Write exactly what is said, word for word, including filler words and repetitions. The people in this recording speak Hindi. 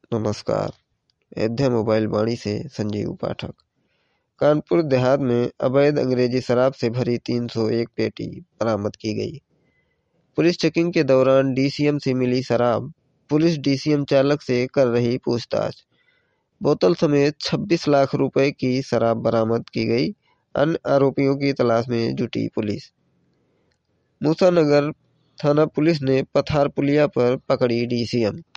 नमस्कार। अयोध्या मोबाइल वाणी से संजीव पाठक। कानपुर देहात में अवैध अंग्रेजी शराब से भरी तीन सौ एक पेटी बरामद की गई। पुलिस चेकिंग के दौरान डीसीएम से मिली शराब, पुलिस डीसीएम चालक से कर रही पूछताछ। बोतल समेत छब्बीस लाख रुपए की शराब बरामद की गई। अन्य आरोपियों की तलाश में जुटी पुलिस। मूसानगर थाना पुलिस ने पथार पुलिया पर पकड़ी डीसीएम।